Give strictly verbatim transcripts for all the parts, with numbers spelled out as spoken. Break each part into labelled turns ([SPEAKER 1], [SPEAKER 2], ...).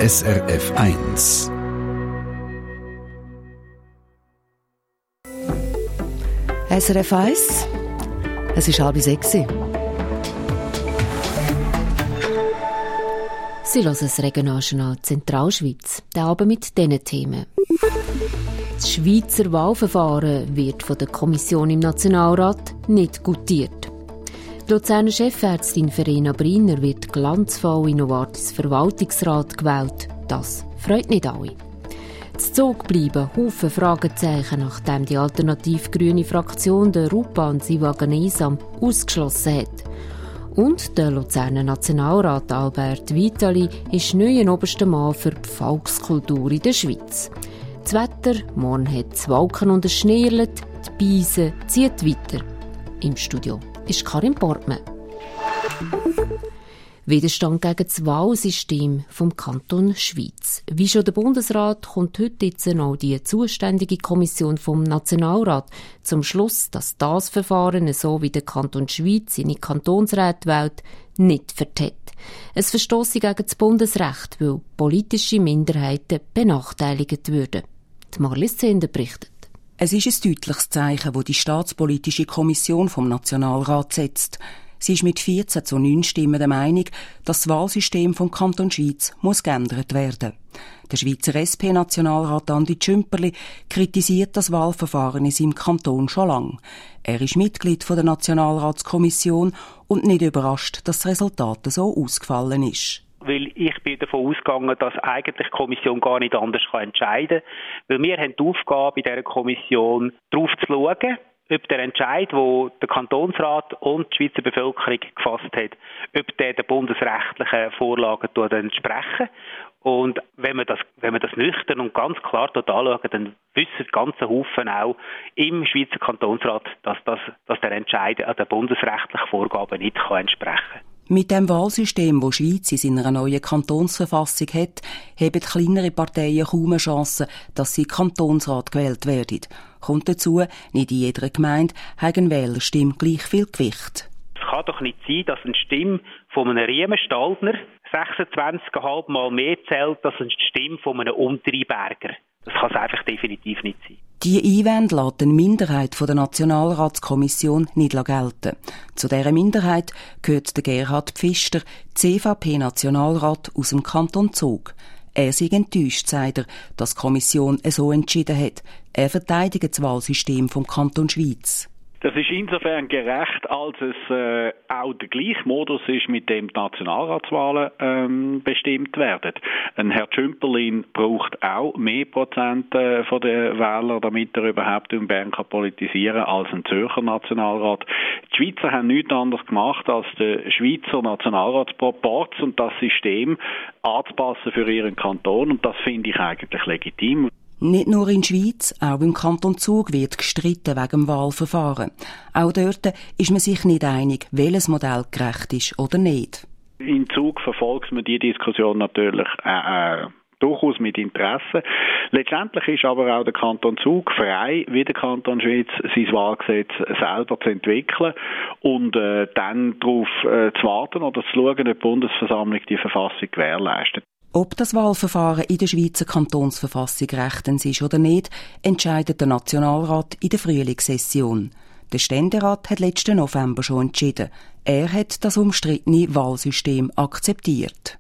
[SPEAKER 1] S R F eins.
[SPEAKER 2] S R F eins, es ist halb sechs. Sie hören das Regionaljournal Zentralschweiz, der Abend mit diesen Themen. Das Schweizer Wahlverfahren wird von der Kommission im Nationalrat nicht gutiert. Die Luzerner Chefärztin Verena Brinner wird glanzvoll in Novartis Verwaltungsrat gewählt. Das freut nicht alle. Zu Zug bleiben Haufen Fragezeichen, nachdem die alternativ-grüne Fraktion der Rupa und Sivaganisam ausgeschlossen hat. Und der Luzerner Nationalrat Albert Vitali ist neuer oberster Mann für die Volkskultur in der Schweiz. Das Wetter, morgen hat es Wolken und es schneerlet, die Beise zieht weiter. Im Studio ist Karin Portmann. Widerstand gegen das Wahlsystem vom Kanton Schweiz. Wie schon der Bundesrat kommt heute jetzt auch die zuständige Kommission vom Nationalrat zum Schluss, dass das Verfahren, so wie der Kanton Schweiz seine Kantonsräte wählt, nicht vertritt. Es verstosse gegen das Bundesrecht, weil politische Minderheiten benachteiligt würden. Die Marlies Zehnder berichtet.
[SPEAKER 3] Es ist ein deutliches Zeichen, das die Staatspolitische Kommission vom Nationalrat setzt. Sie ist mit vierzehn zu neun Stimmen der Meinung, dass das Wahlsystem vom Kanton Schweiz muss geändert werden. Der Schweizer S P-Nationalrat Andi Tschümperli kritisiert das Wahlverfahren in seinem Kanton schon lange. Er ist Mitglied der Nationalratskommission und nicht überrascht, dass das Resultat so ausgefallen ist.
[SPEAKER 4] Weil ich bin davon ausgegangen, dass eigentlich die Kommission gar nicht anders entscheiden kann. Weil wir haben die Aufgabe in dieser Kommission, darauf zu schauen, ob der Entscheid, den der Kantonsrat und die Schweizer Bevölkerung gefasst hat, ob der den bundesrechtlichen Vorlagen entsprechen. Und wenn wir das, wenn wir das nüchtern und ganz klar dort anschauen, dann wissen die ganzen Haufen auch im Schweizer Kantonsrat, dass, das, dass der Entscheid an den bundesrechtlichen Vorgaben nicht entsprechen kann.
[SPEAKER 3] Mit dem Wahlsystem, das die Schweiz in seiner neuen Kantonsverfassung hat, haben kleinere Parteien kaum eine Chance, dass sie in den Kantonsrat gewählt werden. Kommt dazu, nicht in jeder Gemeinde hat eine Wählerstimme gleich viel Gewicht.
[SPEAKER 4] Es kann doch nicht sein, dass eine Stimme von einem Riemenstaltner sechsundzwanzig Komma fünf Mal mehr zählt als eine Stimme von einem Unterrheinberger. Das kann es einfach definitiv nicht sein.
[SPEAKER 3] Die Einwände lässt eine Minderheit der Nationalratskommission nicht gelten. Zu dieser Minderheit gehört der Gerhard Pfister, C V P-Nationalrat aus dem Kanton Zug. Er sei enttäuscht, sagt er, dass die Kommission so entschieden hat. Er verteidigt das Wahlsystem vom Kanton Schweiz.
[SPEAKER 5] Das ist insofern gerecht, als es äh, auch der gleiche Modus ist, mit dem die Nationalratswahlen ähm, bestimmt werden. Ein Herr Tschümperlin braucht auch mehr Prozent äh, von den Wählern, damit er überhaupt in Bern kann politisieren kann, als ein Zürcher Nationalrat. Die Schweizer haben nichts anderes gemacht, als den Schweizer Nationalratsproporz und das System anzupassen für ihren Kanton. Und das finde ich eigentlich legitim.
[SPEAKER 3] Nicht nur in der Schweiz, auch im Kanton Zug wird gestritten wegen dem Wahlverfahren. Auch dort ist man sich nicht einig, welches Modell gerecht ist oder nicht.
[SPEAKER 5] In Zug verfolgt man die Diskussion natürlich äh, äh, durchaus mit Interesse. Letztendlich ist aber auch der Kanton Zug frei, wie der Kanton Schweiz, sein Wahlgesetz selber zu entwickeln und äh, dann darauf äh, zu warten oder zu schauen, ob die Bundesversammlung die Verfassung gewährleistet.
[SPEAKER 3] Ob das Wahlverfahren in der Schweizer Kantonsverfassung rechtens ist oder nicht, entscheidet der Nationalrat in der Frühlingssession. Der Ständerat hat letzten November schon entschieden. Er hat das umstrittene Wahlsystem akzeptiert.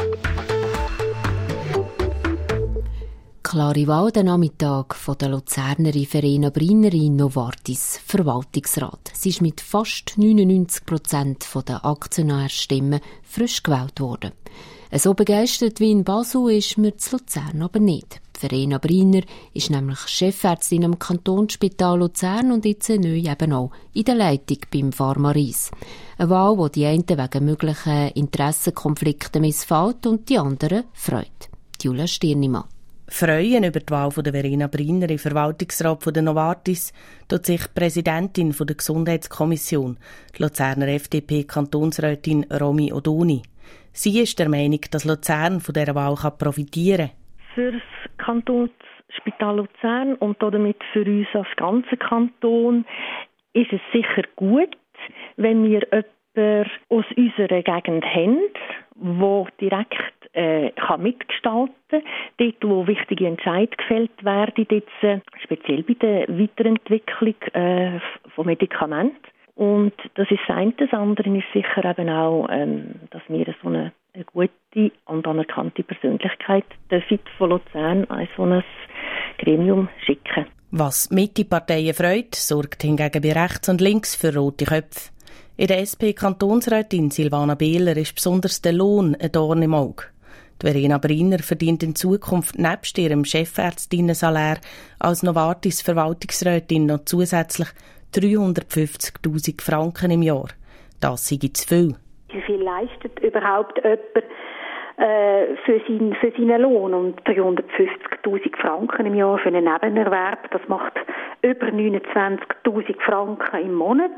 [SPEAKER 2] Klare Wahl den Nachmittag von der Luzernerin Verena Brinner in Novartis Verwaltungsrat. Sie ist mit fast neunundneunzig Prozent der Aktionärstimmen frisch gewählt worden. So begeistert wie in Basel ist man zu Luzern aber nicht. Verena Brinner ist nämlich Chefärztin am Kantonsspital Luzern und jetzt neu eben auch in der Leitung beim Pharmaris. Eine Wahl, die die einen wegen möglichen Interessenkonflikten missfällt und die anderen freut. Julia Stirnimann.
[SPEAKER 6] Freuen über die Wahl von der Verena Brinner im Verwaltungsrat von der Novartis tut sich die Präsidentin von der Gesundheitskommission, die Luzerner F D P-Kantonsrätin Romy Odoni. Sie ist der Meinung, dass Luzern von dieser Wahl profitieren kann.
[SPEAKER 7] Für das Kantonsspital Luzern und damit für uns als ganzen Kanton ist es sicher gut, wenn wir jemanden aus unserer Gegend haben, der direkt äh, kann mitgestalten. Dort, wo wichtige Entscheidungen gefällt werden, jetzt, äh, speziell bei der Weiterentwicklung äh, von Medikamenten. Und das ist das eine. Das andere ist sicher eben auch, ähm, dass wir so eine, eine gute und anerkannte Persönlichkeit von Luzern an so ein Gremium schicken.
[SPEAKER 6] Was Mitte-Parteien freut, sorgt hingegen bei rechts und links für rote Köpfe. In der S P-Kantonsrätin Silvana Behler ist besonders der Lohn ein Dorn im Auge. Die Verena Brinner verdient in Zukunft nebst ihrem Chefärztinnensalär als Novartis-Verwaltungsrätin noch zusätzlich dreihundertfünfzigtausend Franken im Jahr. Das sei zu viel.
[SPEAKER 8] Wie viel leistet überhaupt jemand äh, für, sein, für seinen Lohn? Und dreihundertfünfzigtausend Franken im Jahr für einen Nebenerwerb, das macht über neunundzwanzigtausend Franken im Monat.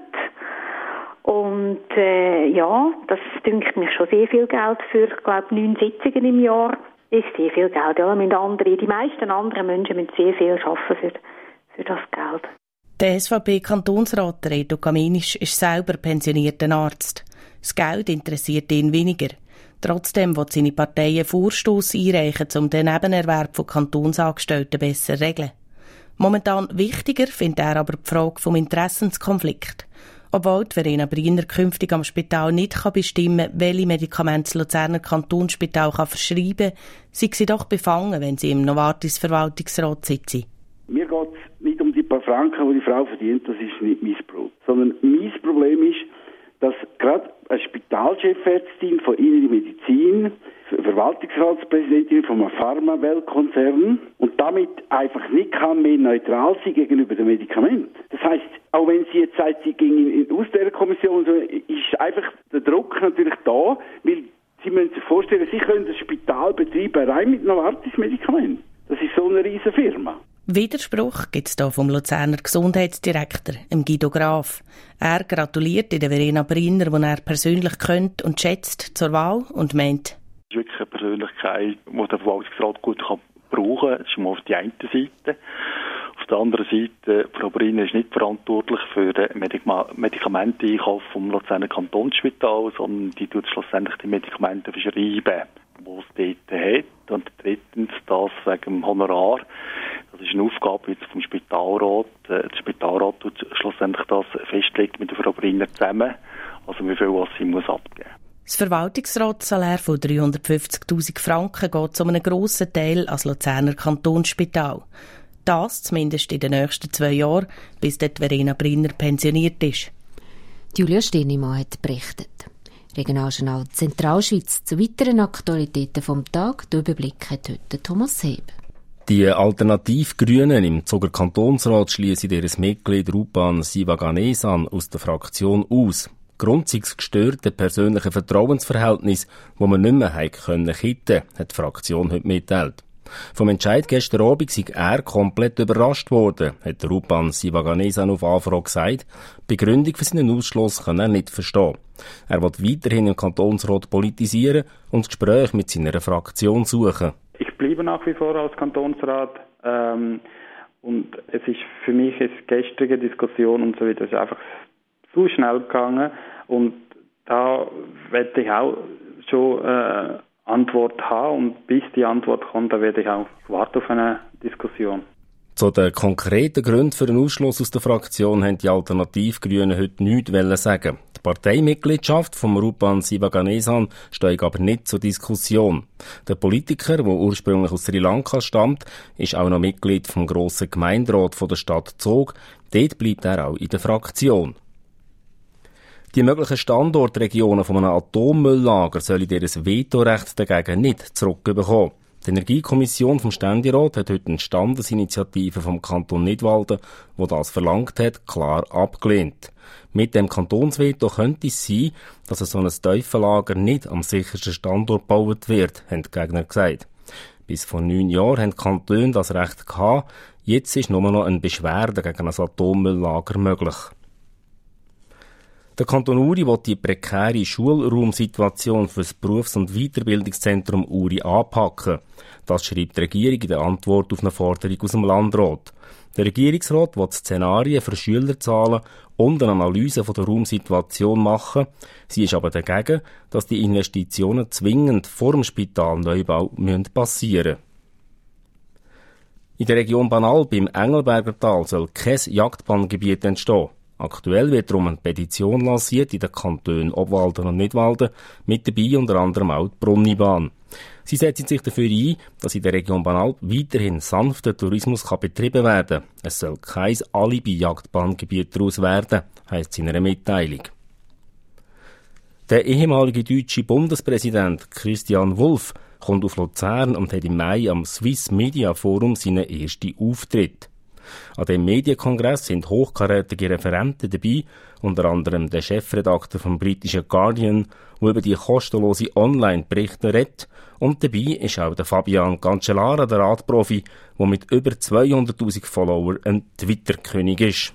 [SPEAKER 8] Und äh, ja, das dünkt mich schon sehr viel Geld für, ich glaube, neun Sitzungen im Jahr. Ist sehr viel Geld. Ja, müssen andere, die meisten anderen Menschen müssen sehr viel arbeiten für, für das Geld.
[SPEAKER 6] Der S V P-Kantonsrat Reto Kamenisch ist selber pensionierter Arzt. Das Geld interessiert ihn weniger. Trotzdem will seine Partei einen Vorstoss einreichen, um den Nebenerwerb von Kantonsangestellten besser zu regeln. Momentan wichtiger findet er aber die Frage vom Interessenskonflikt. Obwohl die Verena Brinner künftig am Spital nicht bestimmen kann, welche Medikamente das Luzerner Kantonsspital verschreiben kann, sei sie doch befangen, wenn sie im Novartis-Verwaltungsrat sitzt.
[SPEAKER 9] Mir geht es nicht um die paar Franken, die die Frau verdient, das ist nicht mein Brot. Sondern mein Problem ist, dass gerade eine Spitalchefärztin von Innere Medizin, Verwaltungsratspräsidentin von einem Pharma-Weltkonzern und damit einfach nicht kann mehr neutral sein gegenüber dem Medikament. Das heisst, auch wenn sie jetzt sagt, sie ging aus der Kommission, so ist einfach der Druck natürlich da, weil Sie müssen sich vorstellen, Sie können das Spital betreiben rein mit Novartis-Medikamenten. Das ist so eine riesige Firma.
[SPEAKER 6] Widerspruch gibt es hier vom Luzerner Gesundheitsdirektor, Guido Graf. Er gratuliert der Verena Brinner, die er persönlich kennt und schätzt, zur Wahl und meint:
[SPEAKER 10] Das ist wirklich eine Persönlichkeit, die der Verwaltungsrat gut brauchen kann. Das ist mal auf die eine Seite. Auf der anderen Seite, Frau Brinner ist nicht verantwortlich für den Medikamenteneinkauf vom Luzerner Kantonsspital, sondern die tut schlussendlich die Medikamente verschreiben, die es dort hat. Und drittens, das wegen dem Honorar. Das ist eine Aufgabe jetzt vom Spitalrat. Der Spitalrat tut schlussendlich das festlegt mit der Frau Brinner zusammen, also wie viel was sie muss abgeben.
[SPEAKER 6] Das Verwaltungsratssalär von dreihundertfünfzigtausend Franken geht zu einem grossen Teil ans Luzerner Kantonsspital. Das zumindest in den nächsten zwei Jahren, bis dort Verena Brinner pensioniert ist.
[SPEAKER 2] Julia Stennemann hat berichtet. Regionaljournal Zentralschweiz zu weiteren Aktualitäten vom Tag. Den Überblick hat heute Thomas Heb.
[SPEAKER 11] Die Alternativgrünen im Zuger Kantonsrat schliessen ihr Mitglied Rupan Sivaganesan aus der Fraktion aus. Grund sei das gestörte persönliche Vertrauensverhältnis, das man nicht mehr kitten konnte, hat die Fraktion heute mitteilt. Vom Entscheid gestern Abend sei er komplett überrascht worden, hat Rupan Sivaganesan auf Anfrage gesagt. Die Begründung für seinen Ausschluss kann er nicht verstehen. Er will weiterhin im Kantonsrat politisieren und das Gespräch mit seiner Fraktion suchen.
[SPEAKER 12] Ich bleibe nach wie vor als Kantonsrat ähm, und es ist für mich eine gestrige Diskussion und so weiter ist einfach zu schnell gegangen und da werde ich auch schon äh, Antwort haben und bis die Antwort kommt, da werde ich auch warten auf eine Diskussion.
[SPEAKER 11] Zu den konkreten Gründen für den Ausschluss aus der Fraktion haben die Alternativgrünen heute nichts sagen. Die Parteimitgliedschaft von Rupan Sivaganesan steht aber nicht zur Diskussion. Der Politiker, der ursprünglich aus Sri Lanka stammt, ist auch noch Mitglied vom grossen Gemeinderat von der Stadt Zug. Dort bleibt er auch in der Fraktion. Die möglichen Standortregionen von einem Atommülllager sollen ihr Vetorecht dagegen nicht zurückbekommen. Die Energiekommission vom Ständerat hat heute eine Standesinitiative vom Kanton Nidwalden, die das verlangt hat, klar abgelehnt. Mit dem Kantonsveto könnte es sein, dass so ein Tiefenlager nicht am sichersten Standort gebaut wird, haben die Gegner gesagt. Bis vor neun Jahren haben die Kantone das Recht gehabt, jetzt ist nur noch eine Beschwerde gegen ein Atommülllager möglich. Der Kanton Uri will die prekäre Schulraumsituation für das Berufs- und Weiterbildungszentrum Uri anpacken. Das schreibt die Regierung in der Antwort auf eine Forderung aus dem Landrat. Der Regierungsrat will Szenarien für Schülerzahlen und eine Analyse von der Raumsituation machen. Sie ist aber dagegen, dass die Investitionen zwingend vor dem Spitalneubau passieren müssen. In der Region Banalp im Engelbergertal soll kein Jagdbahngebiet entstehen. Aktuell wird darum eine Petition lanciert in den Kantonen Obwalden und Nidwalden, mit dabei unter anderem auch die Brunnibahn. Sie setzen sich dafür ein, dass in der Region Banalp weiterhin sanfter Tourismus kann betrieben werden kann. Es soll kein Alibi-Jagdbahngebiet daraus werden, heisst es in einer Mitteilung. Der ehemalige deutsche Bundespräsident Christian Wulff kommt auf Luzern und hat im Mai am Swiss Media Forum seinen ersten Auftritt. An dem Medienkongress sind hochkarätige Referenten dabei, unter anderem der Chefredakteur vom britischen Guardian, der über die kostenlose Online-Berichte redet. Und dabei ist auch der Fabian Cancellara, der Radprofi, der mit über zweihunderttausend Followern ein Twitter-König ist.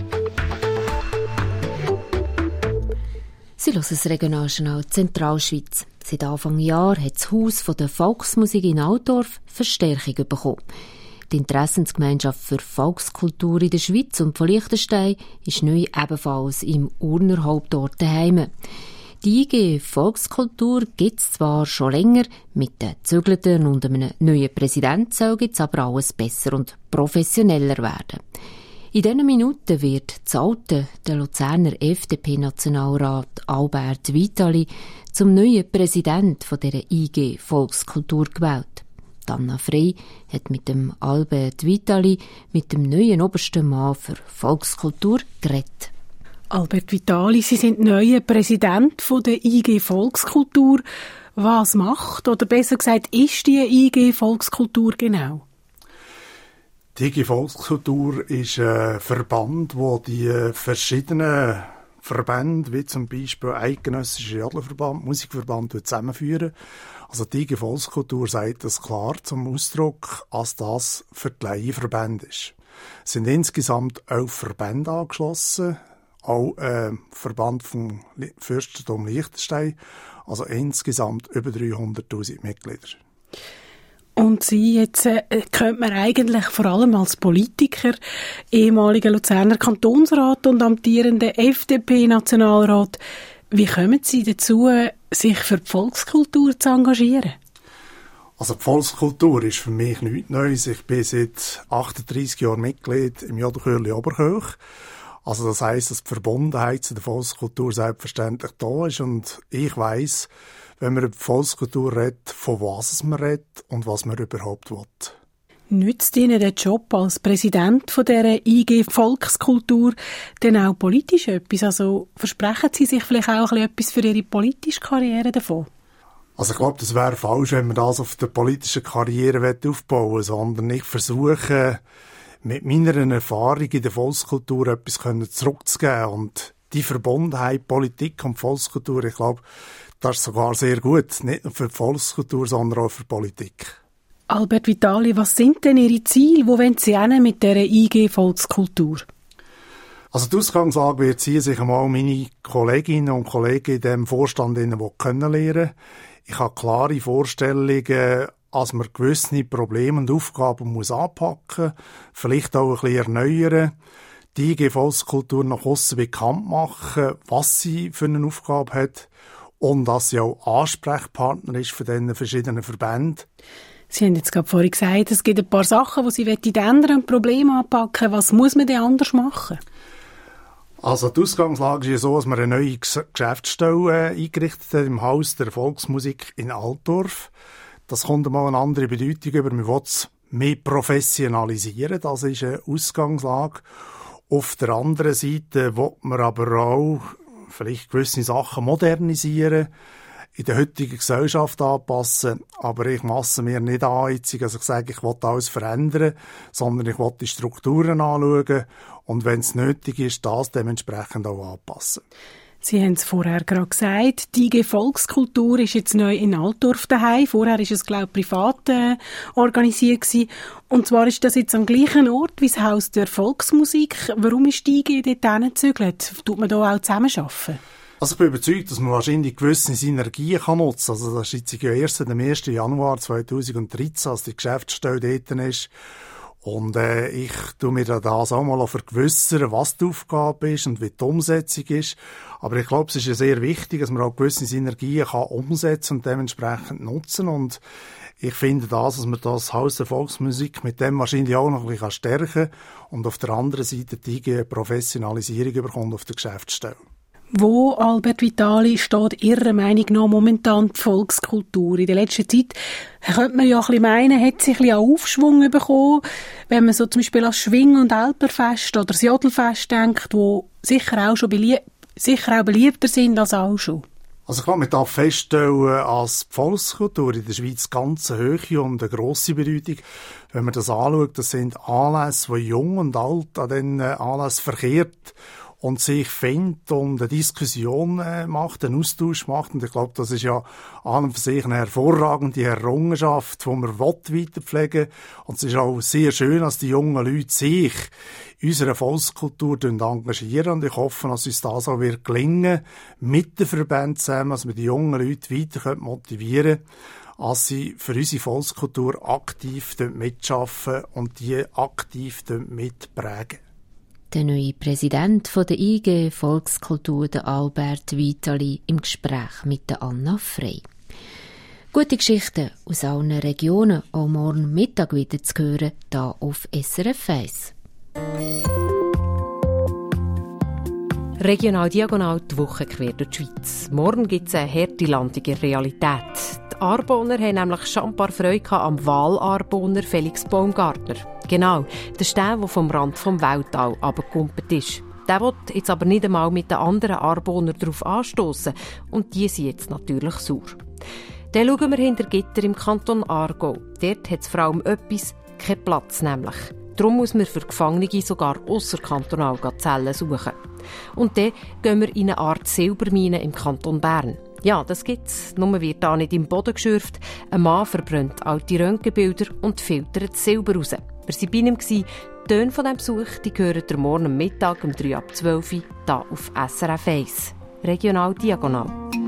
[SPEAKER 2] Sie hören das Regionaljournal Zentralschweiz. Seit Anfang Jahr hat das Haus der Volksmusik in Altdorf Verstärkung bekommen. Die Interessensgemeinschaft für Volkskultur in der Schweiz und von Liechtenstein ist neu ebenfalls im Urner Hauptort daheim. Die I G Volkskultur gibt es zwar schon länger, mit den Zügelten und einem neuen Präsidenten soll es aber alles besser und professioneller werden. In diesen Minuten wird das alte, der Luzerner F D P-Nationalrat Albert Vitali zum neuen Präsidenten dieser I G Volkskultur gewählt. Anna Frey hat mit dem Albert Vitali, mit dem neuen obersten Mann für Volkskultur, geredet.
[SPEAKER 13] Albert Vitali, Sie sind neuer Präsident der I G Volkskultur. Was macht, oder besser gesagt, ist die I G Volkskultur genau?
[SPEAKER 14] Die I G Volkskultur ist ein Verband, wo die verschiedenen Verbände, wie zum Beispiel Eidgenössischer Jodlerverband, Musikverband, zusammenführen. Also die I G Volkskultur sagt das klar zum Ausdruck, als das für die Laienverbände ist. Es sind insgesamt elf Verbände angeschlossen, auch ein Verband vom Fürstentum Liechtenstein, also insgesamt über dreihunderttausend Mitglieder.
[SPEAKER 13] Und Sie, jetzt äh, könnte man eigentlich vor allem als Politiker, ehemaliger Luzerner Kantonsrat und amtierender F D P-Nationalrat, wie kommen Sie dazu, sich für die Volkskultur zu engagieren?
[SPEAKER 14] Also die Volkskultur ist für mich nichts Neues. Ich bin seit achtunddreissig Jahren Mitglied im Jodelchörli Oberkirch. Also das heisst, dass die Verbundenheit zu der Volkskultur selbstverständlich da ist. Und ich weiss, wenn man über die Volkskultur redet, von was man redet und was man überhaupt will.
[SPEAKER 13] Nützt Ihnen der Job als Präsident von dieser I G Volkskultur denn auch politisch etwas? Also versprechen Sie sich vielleicht auch etwas für Ihre politische Karriere davon?
[SPEAKER 14] Also ich glaube, das wäre falsch, wenn man das auf der politischen Karriere aufbauen will, sondern ich versuche, mit meiner Erfahrung in der Volkskultur etwas zurückzugeben. Und die Verbundenheit Politik und Volkskultur, ich glaube, das ist sogar sehr gut. Nicht nur für die Volkskultur, sondern auch für die Politik.
[SPEAKER 13] Albert Vitali, was sind denn Ihre Ziele? Wo wollen Sie hin mit dieser I G Volkskultur?
[SPEAKER 14] Also die Ausgangslage wird sein, dass ich einmal meine Kolleginnen und Kollegen in diesem Vorstand kennenlernen. Ich habe klare Vorstellungen, als man gewisse Probleme und Aufgaben muss anpacken muss, vielleicht auch ein bisschen erneuern, die I G Volkskultur nach aussen bekannt machen, was sie für eine Aufgabe hat und dass sie auch Ansprechpartner ist für diese verschiedenen Verbände.
[SPEAKER 13] Sie haben jetzt gerade vorhin gesagt, es gibt ein paar Sachen, die Sie ändern und Probleme anpacken. Was muss man denn anders machen?
[SPEAKER 14] Also die Ausgangslage ist ja so, dass wir eine neue Geschäftsstelle eingerichtet haben im Haus der Volksmusik in Altdorf. Das kommt einmal eine andere Bedeutung über. Wir wollen es mehr professionalisieren. Das ist eine Ausgangslage. Auf der anderen Seite will man aber auch vielleicht gewisse Sachen modernisieren, in der heutigen Gesellschaft anpassen. Aber ich masse mir nicht an, jetzt, also ich sage, ich will alles verändern, sondern ich will die Strukturen anschauen und wenn es nötig ist, das dementsprechend auch anpassen.
[SPEAKER 13] Sie haben es vorher gerade gesagt, die I G Volkskultur ist jetzt neu in Altdorf daheim. Vorher war es, glaube ich, privat äh, organisiert gewesen. Und zwar ist das jetzt am gleichen Ort wie das Haus der Volksmusik. Warum ist die I G dort hingezügelt? Tut man da auch zusammenarbeiten?
[SPEAKER 14] Also ich bin überzeugt, dass man wahrscheinlich gewisse Synergien kann nutzen kann. Also das ist jetzt ja erst am ersten Januar zweitausenddreizehn, als die Geschäftsstelle dort ist. Und äh, ich tu mir das auch mal vergewissern, was die Aufgabe ist und wie die Umsetzung ist. Aber ich glaube, es ist ja sehr wichtig, dass man auch gewisse Synergien kann umsetzen und dementsprechend nutzen. Und ich finde das, dass man das Haus der Volksmusik mit dem wahrscheinlich auch noch ein bisschen stärken kann und auf der anderen Seite die Professionalisierung bekommt auf der Geschäftsstelle.
[SPEAKER 13] Wo, Albert Vitali, steht Ihrer Meinung nach momentan die Volkskultur? In der letzten Zeit könnte man ja ein bisschen meinen, hat sich ein bisschen Aufschwung bekommen, wenn man so zum Beispiel an das Schwing- und Alperfest oder das Jodelfest denkt, wo sicher auch schon belie- sicher auch beliebter sind als auch schon.
[SPEAKER 14] Also ich glaube, man darf feststellen, als die Volkskultur in der Schweiz ganz eine hohe und eine grosse Bedeutung. Wenn man das anschaut, das sind Anlässe, die jung und alt an diesen Anlässen verkehrt und sich findet und eine Diskussion äh, macht, einen Austausch macht. Und ich glaube, das ist ja an und für sich eine hervorragende Errungenschaft, die man weiterpflegen will. Und es ist auch sehr schön, dass die jungen Leute sich in unserer Volkskultur engagieren. Und ich hoffe, dass uns das auch wird gelingen, mit den Verbänden zusammen, dass wir die jungen Leute weiter motivieren können, als sie für unsere Volkskultur aktiv mitarbeiten und die aktiv mitprägen.
[SPEAKER 2] Der neue Präsident der I G Volkskultur, der Albert Vitali, im Gespräch mit der Anna Frey. Gute Geschichten aus allen Regionen, auch morgen Mittag wieder zu hören, hier auf S R F eins.
[SPEAKER 15] Regional Diagonal die Woche quer durch die Schweiz. Morgen gibt es eine harte Landung in Realität. Die Aarboner haben nämlich schambar Freude am Wahl-Aarboner Felix Baumgartner. Genau, der ist der, der vom Rand vom Weltall runtergekumpelt ist. Der will jetzt aber nicht einmal mit den anderen Aarboner darauf anstossen. Und die sind jetzt natürlich sauer. Dann schauen wir hinter Gitter im Kanton Aargau. Dort hat es vor allem etwas, keinen Platz nämlich. Darum muss man für Gefangene sogar ausserkantonal Zellen suchen. Und dann gehen wir in eine Art Silbermine im Kanton Bern. Ja, das gibt's. Nur wird da nicht im Boden geschürft. Ein Mann verbrennt alte Röntgenbilder und filtert Silber raus. Wir waren bei ihm. Die Töne von diesem Besuch die hören ihr morgen am Mittag um drei ab zwölf Uhr hier auf S R F eins. Regional Diagonal.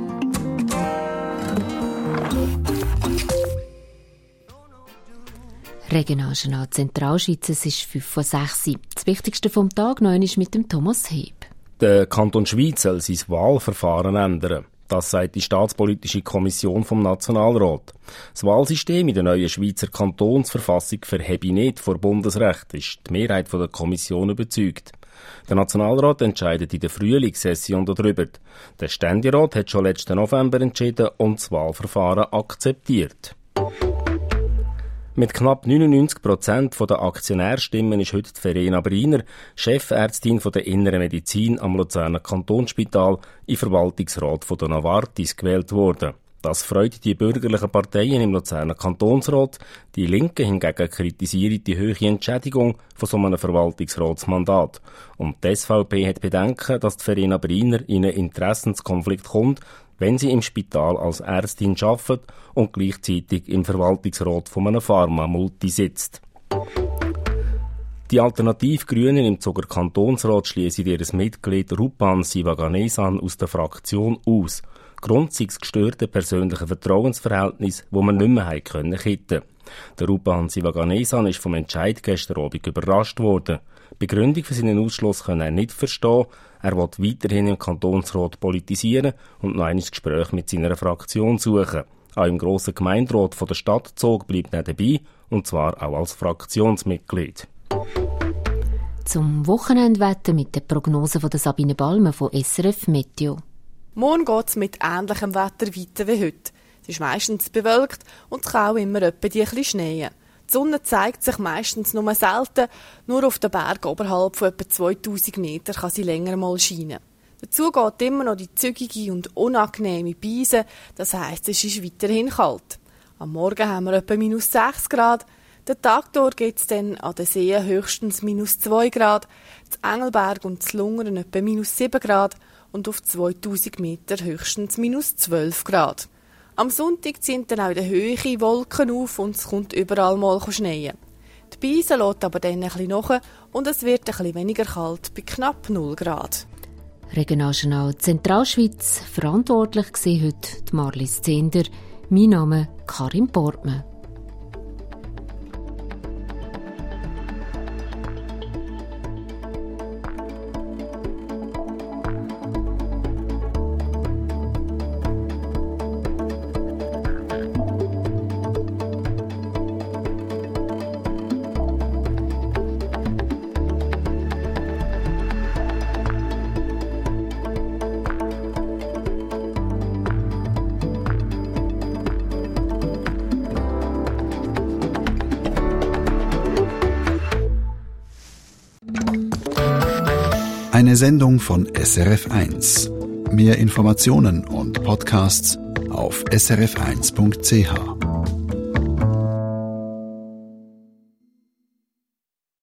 [SPEAKER 2] Regionaljournal Zentralschweiz, es ist fünf vor sechs. Das Wichtigste vom Tag noch ist mit dem Thomas Heb.
[SPEAKER 11] Der Kanton Schweiz soll sein Wahlverfahren ändern. Das sagt die Staatspolitische Kommission vom Nationalrat. Das Wahlsystem in der neuen Schweizer Kantonsverfassung verhebe nicht vor Bundesrecht, ist die Mehrheit der Kommission überzeugt. Der Nationalrat entscheidet in der Frühlingssession darüber. Der Ständerat hat schon letzten November entschieden und das Wahlverfahren akzeptiert. Mit knapp neunundneunzig Prozent der Aktionärstimmen ist heute Verena Briner, Chefärztin der Inneren Medizin am Luzerner Kantonsspital, im Verwaltungsrat der Novartis gewählt worden. Das freut die bürgerlichen Parteien im Luzerner Kantonsrat. Die Linken hingegen kritisieren die hohe Entschädigung von so einem Verwaltungsratsmandat. Und die S V P hat Bedenken, dass die Verena Briner in einen Interessenskonflikt kommt, wenn sie im Spital als Ärztin arbeitet und gleichzeitig im Verwaltungsrat von einem Pharma-Multi sitzt. Die Alternativ-Grünen im Zuger Kantonsrat schließen ihr Mitglied Rupan Sivaganesan aus der Fraktion aus. Grund sei das gestörte persönliche Vertrauensverhältnis, das man nicht mehr haben können kitten. Der Rupan Sivaganesan ist vom Entscheid gestern Abend überrascht worden. Die Begründung für seinen Ausschluss kann er nicht verstehen. Er will weiterhin im Kantonsrat politisieren und noch ein Gespräch mit seiner Fraktion suchen. Auch im grossen Gemeinderat von der Stadt Zug bleibt er dabei, und zwar auch als Fraktionsmitglied.
[SPEAKER 2] Zum Wochenendwetter mit der Prognose von der Sabine Balme von S R F Meteo.
[SPEAKER 16] Morgen geht es mit ähnlichem Wetter weiter wie heute. Es ist meistens bewölkt und es kann auch immer etwa die ein bisschen schneien. Die Sonne zeigt sich meistens nur selten, nur auf den Bergen oberhalb von etwa zweitausend Metern kann sie länger mal scheinen. Dazu geht immer noch die zügige und unangenehme Beise, das heisst, es ist weiterhin kalt. Am Morgen haben wir etwa minus sechs Grad, den Tag durch geht es dann an den Seen höchstens minus zwei Grad, zu Engelberg und zu Lungern etwa minus sieben Grad und auf zweitausend Meter höchstens minus zwölf Grad. Am Sonntag ziehen dann auch in der Höhe Wolken auf und es kommt überall mal schneien. Die Beise lässt aber dann ein bisschen nach und es wird ein bisschen weniger kalt bei knapp null Grad.
[SPEAKER 2] Regionaljournal Zentralschweiz, verantwortlich war heute die Marlies Zehnder. Mein Name Karin Portmann.
[SPEAKER 1] Eine Sendung von S R F eins. Mehr Informationen und Podcasts auf s r f eins punkt c h.